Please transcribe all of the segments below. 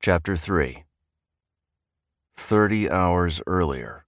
Chapter 3. 30 hours earlier.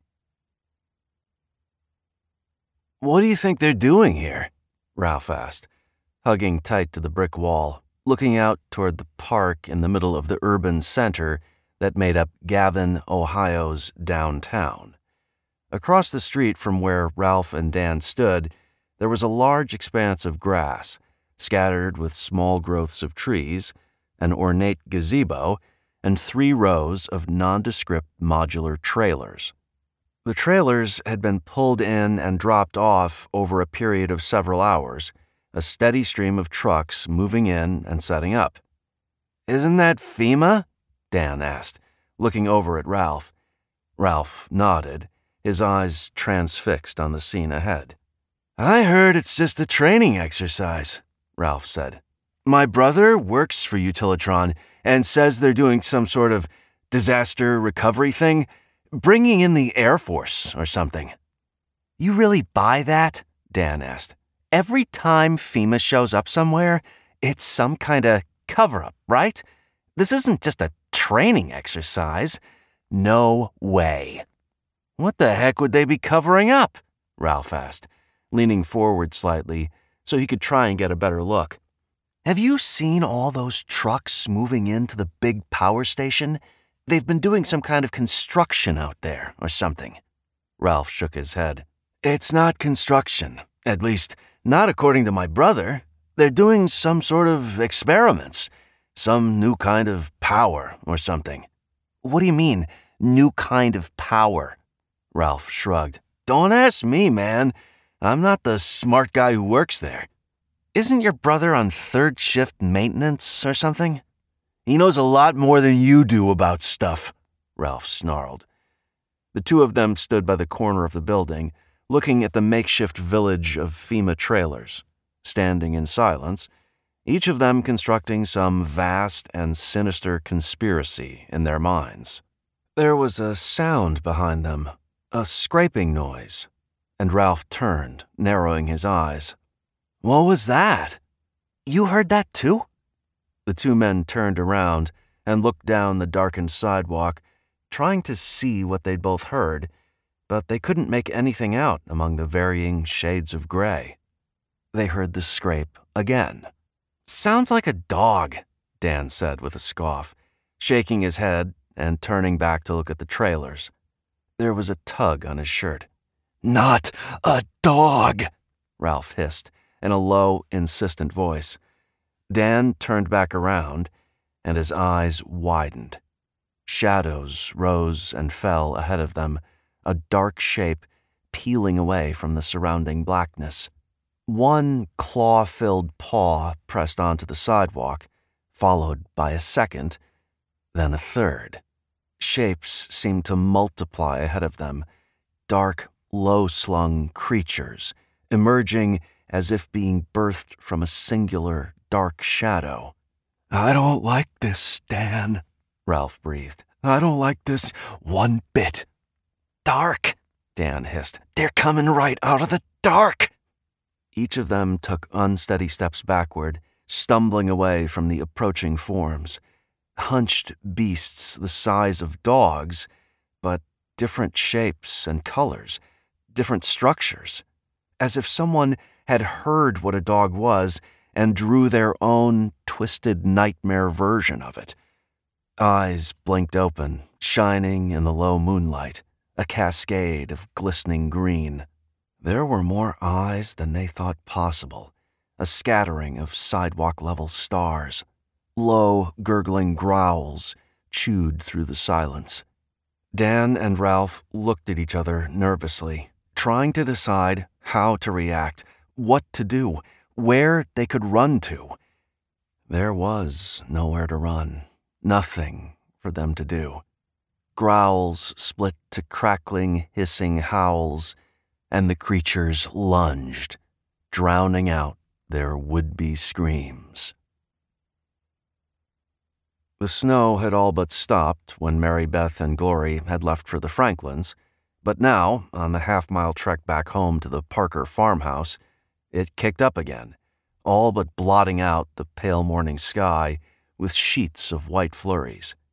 "What do you think they're doing here?" Ralph asked, hugging tight to the brick wall, looking out toward the park in the middle of the urban center that made up Gavin, Ohio's downtown. Across the street from where Ralph and Dan stood, there was a large expanse of grass, scattered with small growths of trees, an ornate gazebo, and 3 rows of nondescript modular trailers. The trailers had been pulled in and dropped off over a period of several hours, a steady stream of trucks moving in and setting up. "Isn't that FEMA?" Dan asked, looking over at Ralph. Ralph nodded, his eyes transfixed on the scene ahead. "I heard it's just a training exercise," Ralph said. "My brother works for Utilitron and says they're doing some sort of disaster recovery thing, bringing in the Air Force or something." "You really buy that?" Dan asked. "Every time FEMA shows up somewhere, it's some kind of cover-up, right? This isn't just a training exercise." "No way." "What the heck would they be covering up?" Ralph asked, leaning forward slightly so he could try and get a better look. "Have you seen all those trucks moving into the big power station? They've been doing some kind of construction out there or something." Ralph shook his head. "It's not construction, at least not according to my brother. They're doing some sort of experiments, some new kind of power or something." "What do you mean, new kind of power?" Ralph shrugged. "Don't ask me, man. I'm not the smart guy who works there." "Isn't your brother on third shift maintenance or something?" "He knows a lot more than you do about stuff," Ralph snarled. The two of them stood by the corner of the building, looking at the makeshift village of FEMA trailers, standing in silence, each of them constructing some vast and sinister conspiracy in their minds. There was a sound behind them, a scraping noise, and Ralph turned, narrowing his eyes. "What was that?" "You heard that too?" The 2 men turned around and looked down the darkened sidewalk, trying to see what they'd both heard, but they couldn't make anything out among the varying shades of gray. They heard the scrape again. "Sounds like a dog," Dan said with a scoff, shaking his head and turning back to look at the trailers. There was a tug on his shirt. "Not a dog," Ralph hissed in a low, insistent voice. Dan turned back around, and his eyes widened. Shadows rose and fell ahead of them, a dark shape peeling away from the surrounding blackness. One claw-filled paw pressed onto the sidewalk, followed by a second, then a third. Shapes seemed to multiply ahead of them, dark, low-slung creatures, emerging as if being birthed from a singular, dark shadow. "I don't like this, Dan," Ralph breathed. "I don't like this one bit." "Dark," Dan hissed. "They're coming right out of the dark." Each of them took unsteady steps backward, stumbling away from the approaching forms. Hunched beasts the size of dogs, but different shapes and colors, different structures, as if someone had heard what a dog was and drew their own twisted nightmare version of it. Eyes blinked open, shining in the low moonlight, a cascade of glistening green. There were more eyes than they thought possible, a scattering of sidewalk-level stars. Low, gurgling growls chewed through the silence. Dan and Ralph looked at each other nervously, trying to decide how to react, what to do, where they could run to. There was nowhere to run, nothing for them to do. Growls split to crackling, hissing howls, and the creatures lunged, drowning out their would-be screams. The snow had all but stopped when Mary Beth and Glory had left for the Franklins, but now, on the half-mile trek back home to the Parker farmhouse, it kicked up again, all but blotting out the pale morning sky with sheets of white flurries.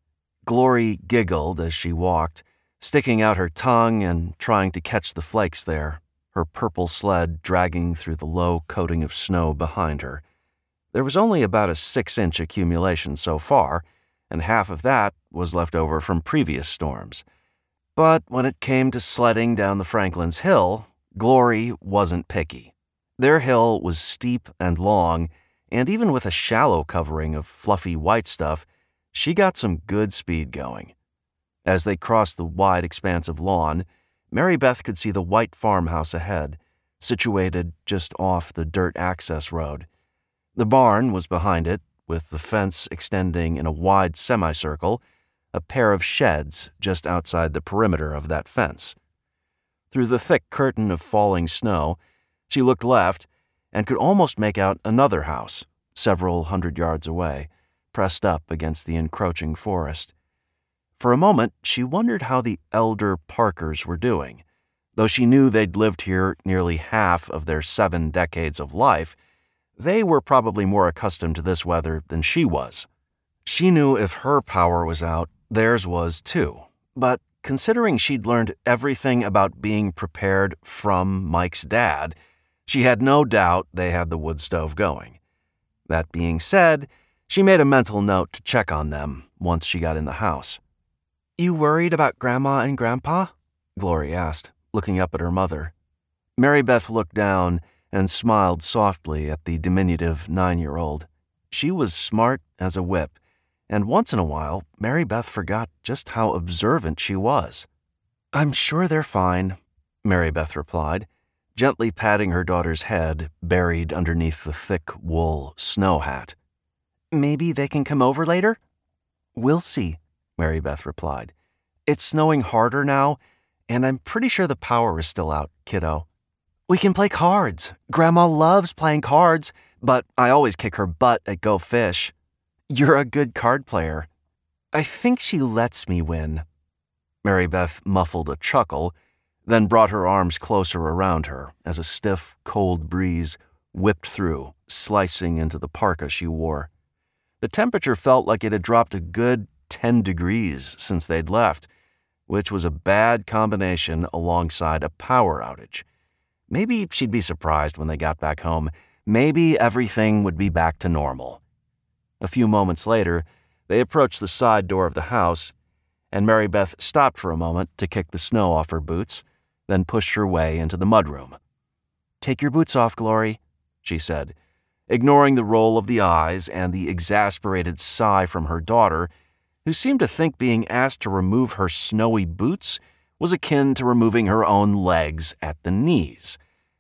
Glory giggled as she walked, sticking out her tongue and trying to catch the flakes there, her purple sled dragging through the low coating of snow behind her. There was only about a 6-inch accumulation so far, and half of that was left over from previous storms. But when it came to sledding down the Franklin's Hill, Glory wasn't picky. Their hill was steep and long, and even with a shallow covering of fluffy white stuff, she got some good speed going. As they crossed the wide expanse of lawn, Mary Beth could see the white farmhouse ahead, situated just off the dirt access road. The barn was behind it, with the fence extending in a wide semicircle, a pair of sheds just outside the perimeter of that fence. Through the thick curtain of falling snow, she looked left and could almost make out another house, several hundred yards away, pressed up against the encroaching forest. For a moment, she wondered how the elder Parkers were doing. Though she knew they'd lived here nearly half of their 7 decades of life, they were probably more accustomed to this weather than she was. She knew if her power was out, theirs was too. But considering she'd learned everything about being prepared from Mike's dad, she had no doubt they had the wood stove going. That being said, she made a mental note to check on them once she got in the house. "You worried about Grandma and Grandpa?" Glory asked, looking up at her mother. Mary Beth looked down and smiled softly at the diminutive 9-year-old. She was smart as a whip, and once in a while, Mary Beth forgot just how observant she was. "I'm sure they're fine," Mary Beth replied, gently patting her daughter's head buried underneath the thick wool snow hat. "Maybe they can come over later?" "We'll see," Mary Beth replied. "It's snowing harder now, and I'm pretty sure the power is still out, kiddo." "We can play cards. Grandma loves playing cards, but I always kick her butt at Go Fish." "You're a good card player." "I think she lets me win." Mary Beth muffled a chuckle, then brought her arms closer around her as a stiff, cold breeze whipped through, slicing into the parka she wore. The temperature felt like it had dropped a good 10 degrees since they'd left, which was a bad combination alongside a power outage. Maybe she'd be surprised when they got back home. Maybe everything would be back to normal. A few moments later, they approached the side door of the house, and Mary Beth stopped for a moment to kick the snow off her boots, then pushed her way into the mudroom. "Take your boots off, Glory," she said, ignoring the roll of the eyes and the exasperated sigh from her daughter, who seemed to think being asked to remove her snowy boots was akin to removing her own legs at the knees.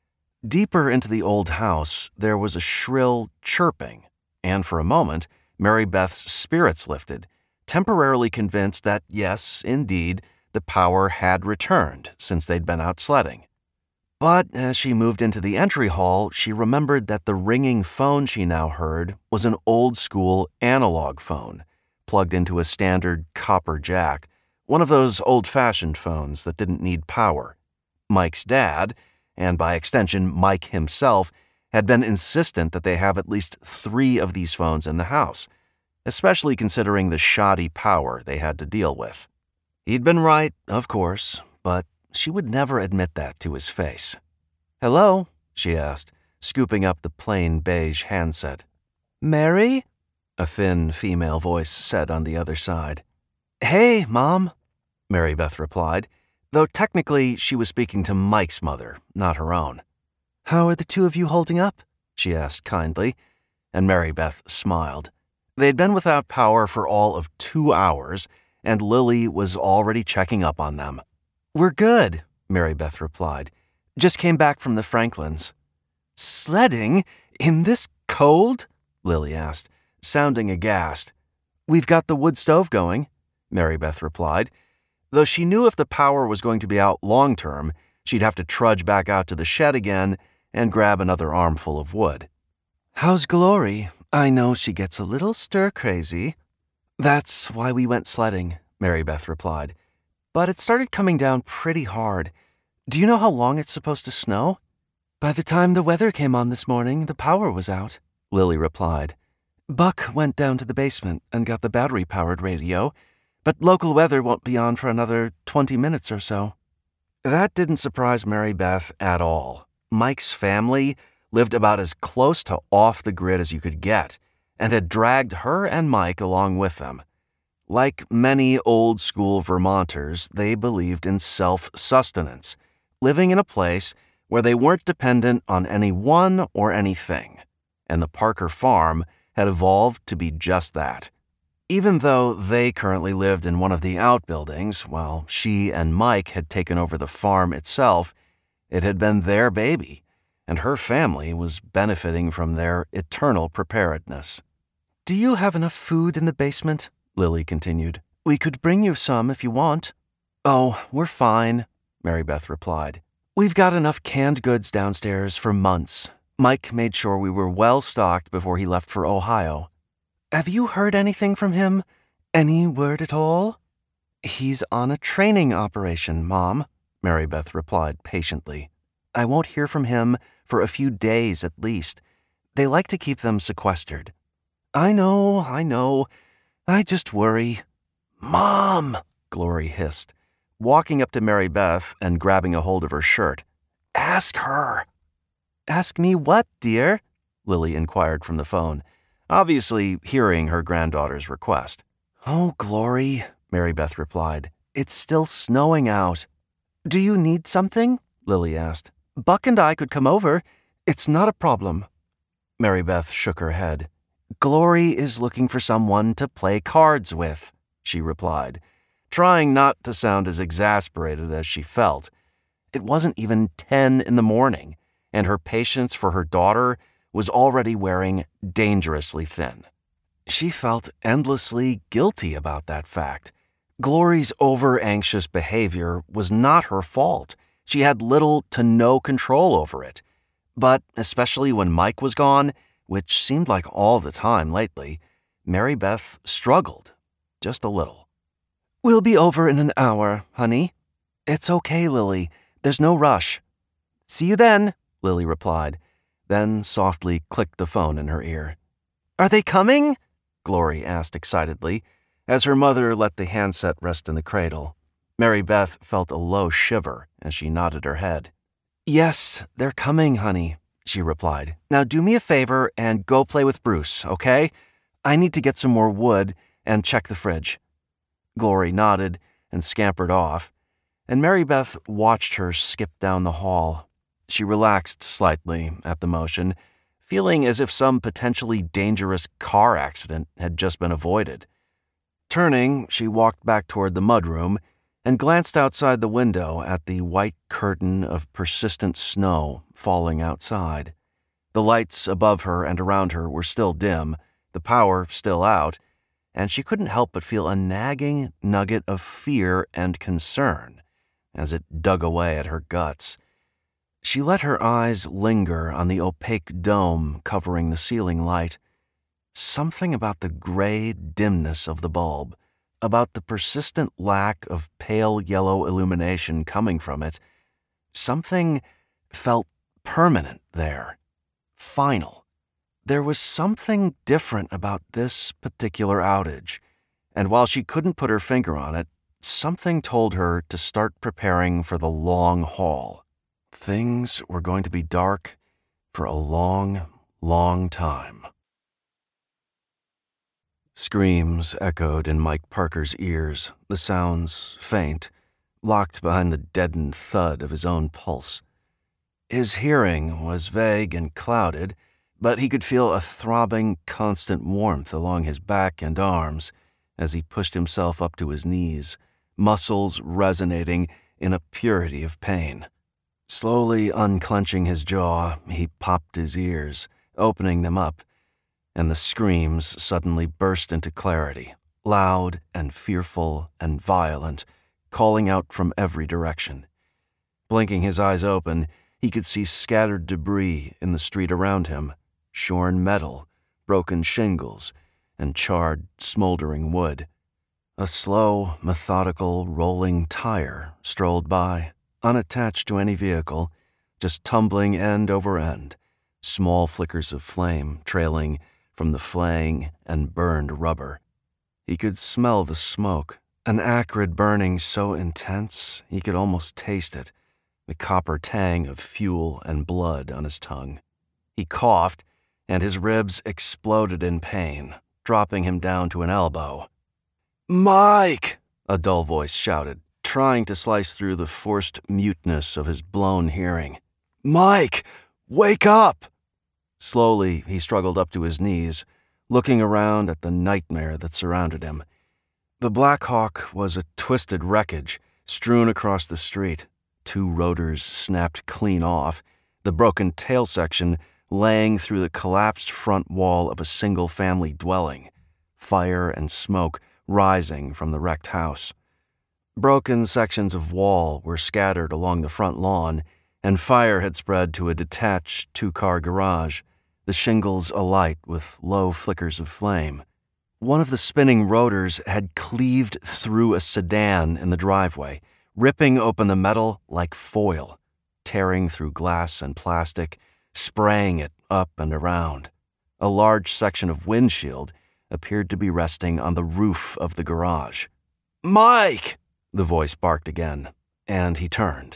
Deeper into the old house, there was a shrill chirping, and for a moment, Mary Beth's spirits lifted, temporarily convinced that, yes, indeed, the power had returned since they'd been out sledding. But as she moved into the entry hall, she remembered that the ringing phone she now heard was an old-school analog phone, plugged into a standard copper jack, one of those old-fashioned phones that didn't need power. Mike's dad, and by extension Mike himself, had been insistent that they have at least 3 of these phones in the house, especially considering the shoddy power they had to deal with. He'd been right, of course, but she would never admit that to his face. "Hello?" she asked, scooping up the plain beige handset. "Mary?" a thin female voice said on the other side. "Hey, Mom," Mary Beth replied, though technically she was speaking to Mike's mother, not her own. "How are the 2 of you holding up?" she asked kindly, and Mary Beth smiled. They'd been without power for all of 2 hours, and Lily was already checking up on them. "We're good," Mary Beth replied. "Just came back from the Franklins." "Sledding? In this cold?" Lily asked, sounding aghast. "We've got the wood stove going," Mary Beth replied, though she knew if the power was going to be out long-term, she'd have to trudge back out to the shed again and grab another armful of wood. "How's Glory? I know she gets a little stir-crazy." "That's why we went sledding," Mary Beth replied. "But it started coming down pretty hard. Do you know how long it's supposed to snow?" "By the time the weather came on this morning, the power was out," Lily replied. "Buck went down to the basement and got the battery-powered radio, but local weather won't be on for another 20 minutes or so." That didn't surprise Mary Beth at all. Mike's family lived about as close to off the grid as you could get, and had dragged her and Mike along with them. Like many old-school Vermonters, they believed in self-sustenance, living in a place where they weren't dependent on anyone or anything, and the Parker farm had evolved to be just that. Even though they currently lived in one of the outbuildings, while she and Mike had taken over the farm itself, it had been their baby, and her family was benefiting from their eternal preparedness. "Do you have enough food in the basement?" Lily continued. "We could bring you some if you want." "Oh, we're fine," Mary Beth replied. "We've got enough canned goods downstairs for months. Mike made sure we were well stocked before he left for Ohio." "Have you heard anything from him? Any word at all?" "He's on a training operation, Mom," Mary Beth replied patiently. "I won't hear from him for a few days at least. They like to keep them sequestered." I know. I just worry." "Mom!" Glory hissed, walking up to Mary Beth and grabbing a hold of her shirt. "Ask her." "Ask me what, dear?" Lily inquired from the phone, obviously hearing her granddaughter's request. "Oh, Glory," Mary Beth replied. "It's still snowing out." "Do you need something?" Lily asked. "Buck and I could come over. It's not a problem." Mary Beth shook her head. "Glory is looking for someone to play cards with," she replied, trying not to sound as exasperated as she felt. It wasn't even 10 in the morning, and her patience for her daughter was already wearing dangerously thin. She felt endlessly guilty about that fact. Glory's over-anxious behavior was not her fault. She had little to no control over it. But especially when Mike was gone, which seemed like all the time lately, Mary Beth struggled, just a little. "We'll be over in an hour, honey." "It's okay, Lily. There's no rush." "See you then," Lily replied, then softly clicked the phone in her ear. "Are they coming?" Glory asked excitedly, as her mother let the handset rest in the cradle. Mary Beth felt a low shiver as she nodded her head. "Yes, they're coming, honey," she replied. "Now do me a favor and go play with Bruce, okay? I need to get some more wood and check the fridge." Glory nodded and scampered off, and Mary Beth watched her skip down the hall. She relaxed slightly at the motion, feeling as if some potentially dangerous car accident had just been avoided. Turning, she walked back toward the mudroom and glanced outside the window at the white curtain of persistent snow falling outside. The lights above her and around her were still dim, the power still out, and she couldn't help but feel a nagging nugget of fear and concern as it dug away at her guts. She let her eyes linger on the opaque dome covering the ceiling light. Something about the gray dimness of the bulb, about the persistent lack of pale yellow illumination coming from it, something felt permanent there, final. There was something different about this particular outage, and while she couldn't put her finger on it, something told her to start preparing for the long haul. Things were going to be dark for a long, long time. Screams echoed in Mike Parker's ears, the sounds faint, locked behind the deadened thud of his own pulse. His hearing was vague and clouded, but he could feel a throbbing, constant warmth along his back and arms as he pushed himself up to his knees, muscles resonating in a purity of pain. Slowly unclenching his jaw, he popped his ears, opening them up, and the screams suddenly burst into clarity, loud and fearful and violent, calling out from every direction. Blinking his eyes open, he could see scattered debris in the street around him, shorn metal, broken shingles, and charred, smoldering wood. A slow, methodical, rolling tire strolled by, unattached to any vehicle, just tumbling end over end, small flickers of flame trailing from the flaying and burned rubber. He could smell the smoke, An acrid burning so intense he could almost taste it, the copper tang of fuel and blood on his tongue. He coughed, and his ribs exploded in pain, dropping him down to an elbow. "Mike!" a dull voice shouted, trying to slice through the forced muteness of his blown hearing. "Mike! Wake up!" Slowly, he struggled up to his knees, looking around at the nightmare that surrounded him. The Black Hawk was a twisted wreckage strewn across the street, 2 rotors snapped clean off, the broken tail section laying through the collapsed front wall of a single-family dwelling, fire and smoke rising from the wrecked house. Broken sections of wall were scattered along the front lawn, and fire had spread to a detached 2-car garage, the shingles alight with low flickers of flame. One of the spinning rotors had cleaved through a sedan in the driveway, ripping open the metal like foil, tearing through glass and plastic, spraying it up and around. A large section of windshield appeared to be resting on the roof of the garage. "Mike!" the voice barked again, and he turned.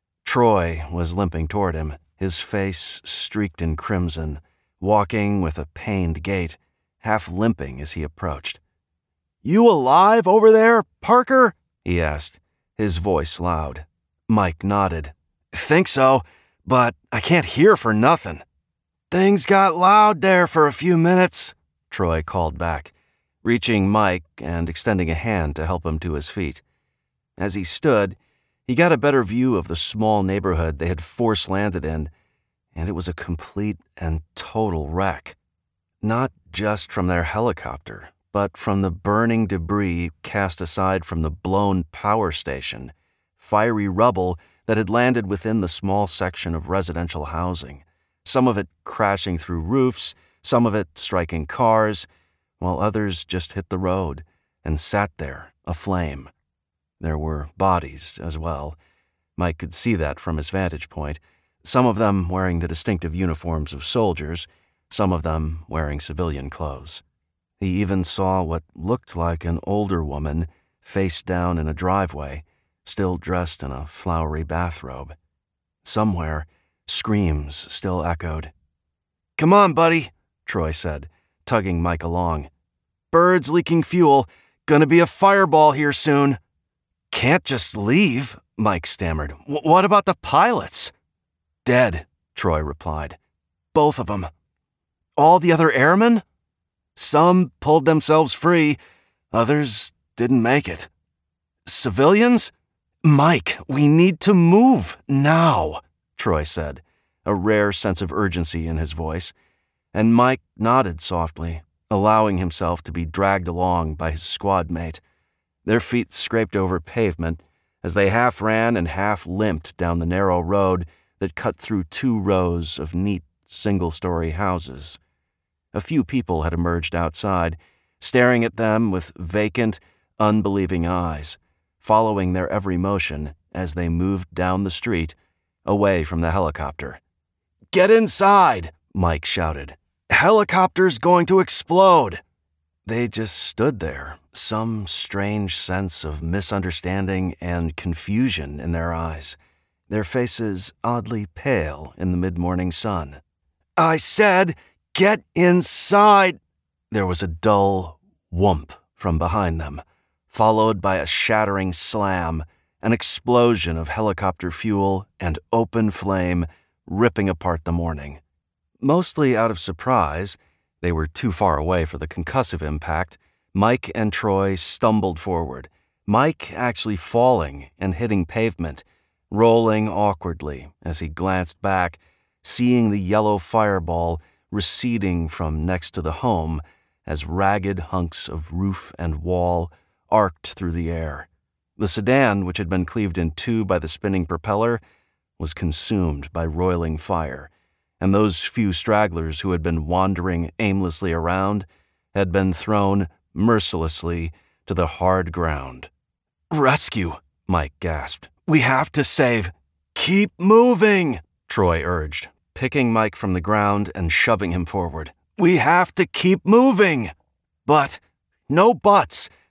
Troy was limping toward him, his face streaked in crimson, walking with a pained gait, half limping as he approached. "You alive over there, Parker?" he asked, his voice loud. Mike nodded. "Think so, but I can't hear for nothing." "Things got loud there for a few minutes," Troy called back, reaching Mike and extending a hand to help him to his feet. As he stood, he got a better view of the small neighborhood they had force-landed in, and it was a complete and total wreck. Not just from their helicopter, but from the burning debris cast aside from the blown power station, fiery rubble that had landed within the small section of residential housing, some of it crashing through roofs, some of it striking cars, while others just hit the road and sat there, aflame. There were bodies as well. Mike could see that from his vantage point, some of them wearing the distinctive uniforms of soldiers, some of them wearing civilian clothes. He even saw what looked like an older woman face down in a driveway, still dressed in a flowery bathrobe. Somewhere, screams still echoed. "Come on, buddy," Troy said, tugging Mike along. "Bird's leaking fuel. Gonna be a fireball here soon." "Can't just leave," Mike stammered. "What about the pilots?" "Dead," Troy replied. "Both of them." "All the other airmen?" "Some pulled themselves free. Others didn't make it." "Civilians?" "Mike, we need to move now," Troy said, a rare sense of urgency in his voice, and Mike nodded softly, allowing himself to be dragged along by his squad mate. Their feet scraped over pavement as they half ran and half limped down the narrow road that cut through 2 rows of neat single-story houses. A few people had emerged outside, staring at them with vacant, unbelieving eyes, following their every motion as they moved down the street, away from the helicopter. "Get inside!" Mike shouted. "Helicopter's going to explode!" They just stood there, some strange sense of misunderstanding and confusion in their eyes, their faces oddly pale in the mid-morning sun. "I said, get inside!" There was a dull whoomp from behind them, followed by a shattering slam, an explosion of helicopter fuel and open flame ripping apart the morning. Mostly out of surprise, they were too far away for the concussive impact, Mike and Troy stumbled forward, Mike actually falling and hitting pavement, rolling awkwardly as he glanced back, seeing the yellow fireball receding from next to the home as ragged hunks of roof and wall arced through the air. The sedan, which had been cleaved in 2 by the spinning propeller, was consumed by roiling fire, and those few stragglers who had been wandering aimlessly around had been thrown mercilessly to the hard ground. "Rescue," Mike gasped. "We have to save." "Keep moving," Troy urged, picking Mike from the ground and shoving him forward. "We have to keep moving." "But, no buts.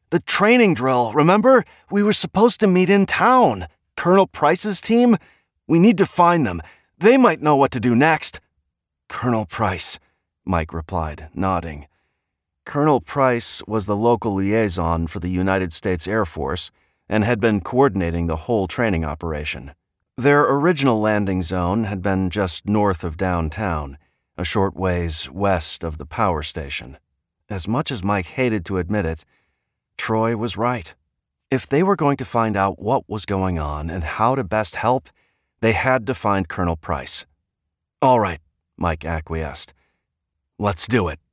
The training drill, remember? We were supposed to meet in town. Colonel Price's team? We need to find them. They might know what to do next." "Colonel Price," Mike replied, nodding. Colonel Price was the local liaison for the United States Air Force and had been coordinating the whole training operation. Their original landing zone had been just north of downtown, a short ways west of the power station. As much as Mike hated to admit it, Troy was right. If they were going to find out what was going on and how to best help, they had to find Colonel Price. "All right," Mike acquiesced. "Let's do it."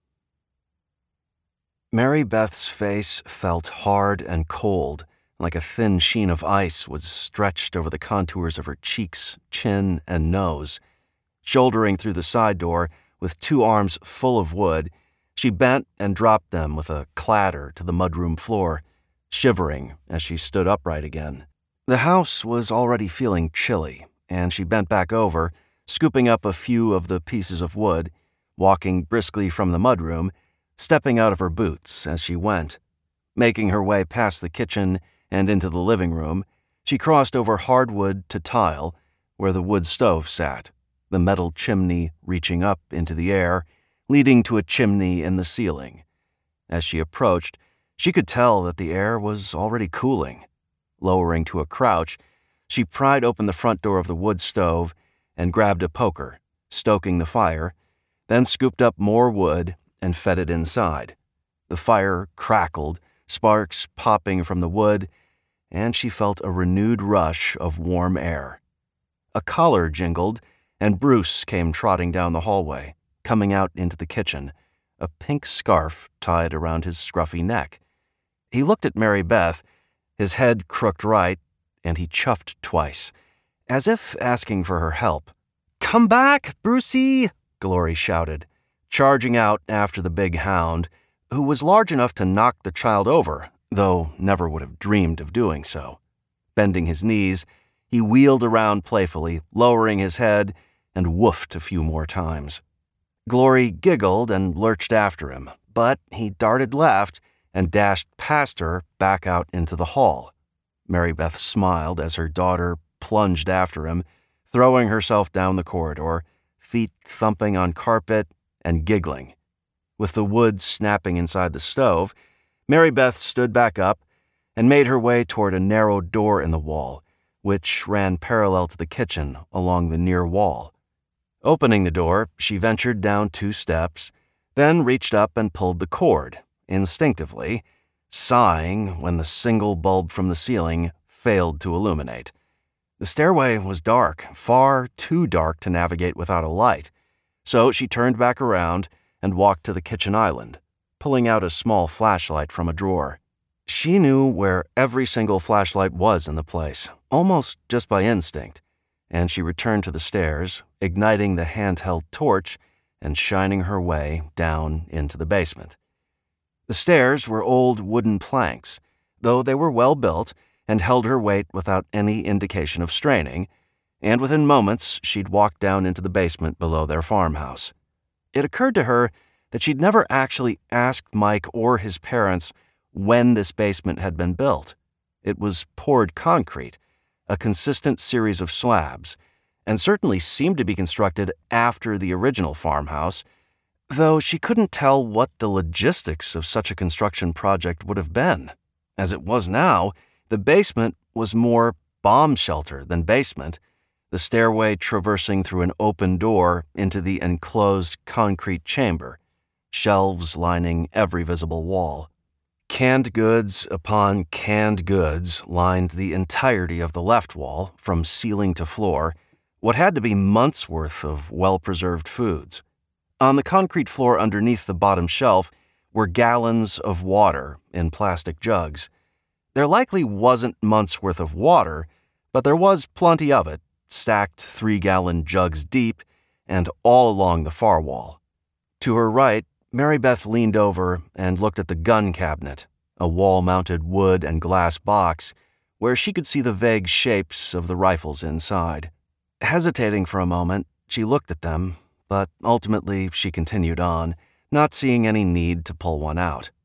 Mary Beth's face felt hard and cold, like a thin sheen of ice was stretched over the contours of her cheeks, chin, and nose. Shouldering through the side door, with 2 arms full of wood, she bent and dropped them with a clatter to the mudroom floor, shivering as she stood upright again. The house was already feeling chilly, and she bent back over, scooping up a few of the pieces of wood, walking briskly from the mudroom, stepping out of her boots as she went. Making her way past the kitchen and into the living room, she crossed over hardwood to tile, where the wood stove sat, the metal chimney reaching up into the air, leading to a chimney in the ceiling. As she approached, she could tell that the air was already cooling. Lowering to a crouch, she pried open the front door of the wood stove and grabbed a poker, stoking the fire, then scooped up more wood and fed it inside. The fire crackled, sparks popping from the wood, and she felt a renewed rush of warm air. A collar jingled, and Bruce came trotting down the hallway, coming out into the kitchen, a pink scarf tied around his scruffy neck. He looked at Mary Beth, his head crooked right, and he chuffed twice, as if asking for her help. "Come back, Brucey!" Glory shouted, charging out after the big hound, who was large enough to knock the child over, though never would have dreamed of doing so. Bending his knees, he wheeled around playfully, lowering his head, and woofed a few more times. Glory giggled and lurched after him, but he darted left and dashed past her back out into the hall. Mary Beth smiled as her daughter plunged after him, throwing herself down the corridor, feet thumping on carpet and giggling. With the wood snapping inside the stove, Mary Beth stood back up and made her way toward a narrow door in the wall, which ran parallel to the kitchen along the near wall. Opening the door, she ventured down 2 steps, then reached up and pulled the cord, instinctively, sighing when the single bulb from the ceiling failed to illuminate. The stairway was dark, far too dark to navigate without a light, so she turned back around and walked to the kitchen island, pulling out a small flashlight from a drawer. She knew where every single flashlight was in the place, almost just by instinct, and she returned to the stairs, igniting the handheld torch and shining her way down into the basement. The stairs were old wooden planks, though they were well built and held her weight without any indication of straining, and within moments she'd walked down into the basement below their farmhouse. It occurred to her that she'd never actually asked Mike or his parents when this basement had been built. It was poured concrete, a consistent series of slabs, and certainly seemed to be constructed after the original farmhouse, though she couldn't tell what the logistics of such a construction project would have been. As it was now, the basement was more bomb shelter than basement, the stairway traversing through an open door into the enclosed concrete chamber, shelves lining every visible wall. Canned goods upon canned goods lined the entirety of the left wall, from ceiling to floor, what had to be months' worth of well-preserved foods. On the concrete floor underneath the bottom shelf were gallons of water in plastic jugs. There likely wasn't months' worth of water, but there was plenty of it, stacked 3-gallon jugs deep and all along the far wall. To her right, Mary Beth leaned over and looked at the gun cabinet, a wall-mounted wood and glass box where she could see the vague shapes of the rifles inside. Hesitating for a moment, she looked at them, but ultimately she continued on, not seeing any need to pull one out.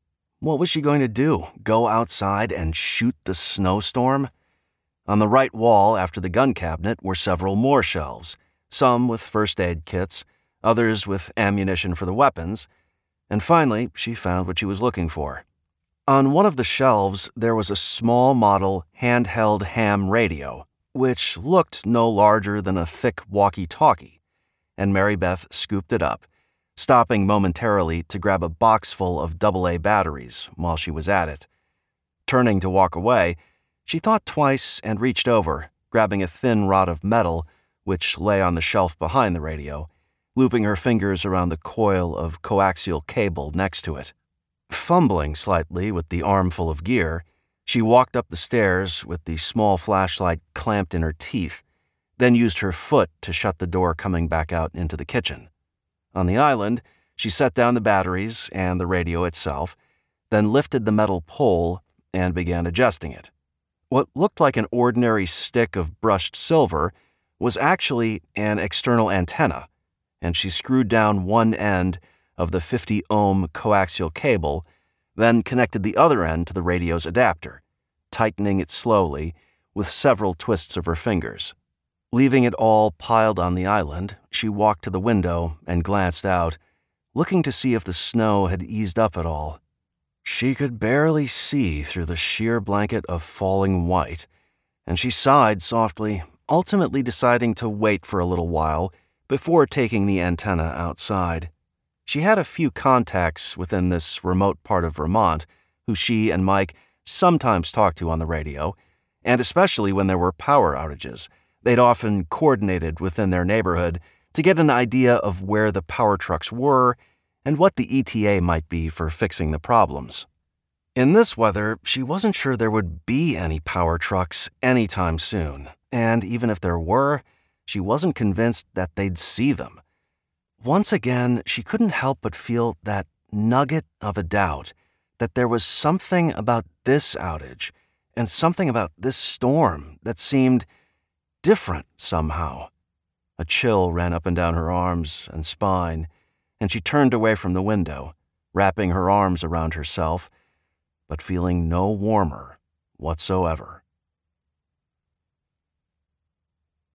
What was she going to do? Go outside and shoot the snowstorm? On the right wall after the gun cabinet were several more shelves, some with first aid kits, others with ammunition for the weapons, and finally she found what she was looking for. On one of the shelves there was a small model handheld ham radio, which looked no larger than a thick walkie-talkie, and Mary Beth scooped it up, stopping momentarily to grab a box full of AA batteries while she was at it. Turning to walk away, she thought twice and reached over, grabbing a thin rod of metal which lay on the shelf behind the radio, looping her fingers around the coil of coaxial cable next to it. Fumbling slightly with the armful of gear, she walked up the stairs with the small flashlight clamped in her teeth, then used her foot to shut the door coming back out into the kitchen. On the island, she set down the batteries and the radio itself, then lifted the metal pole and began adjusting it. What looked like an ordinary stick of brushed silver was actually an external antenna, and she screwed down one end of the 50-ohm coaxial cable, then connected the other end to the radio's adapter, tightening it slowly with several twists of her fingers. Leaving it all piled on the island, she walked to the window and glanced out, looking to see if the snow had eased up at all. She could barely see through the sheer blanket of falling white, and she sighed softly, ultimately deciding to wait for a little while before taking the antenna outside. She had a few contacts within this remote part of Vermont who she and Mike sometimes talked to on the radio, and especially when there were power outages, they'd often coordinated within their neighborhood to get an idea of where the power trucks were and what the ETA might be for fixing the problems. In this weather, she wasn't sure there would be any power trucks anytime soon, and even if there were, she wasn't convinced that they'd see them. Once again, she couldn't help but feel that nugget of a doubt that there was something about this outage and something about this storm that seemed different somehow. A chill ran up and down her arms and spine, and she turned away from the window, wrapping her arms around herself, but feeling no warmer whatsoever.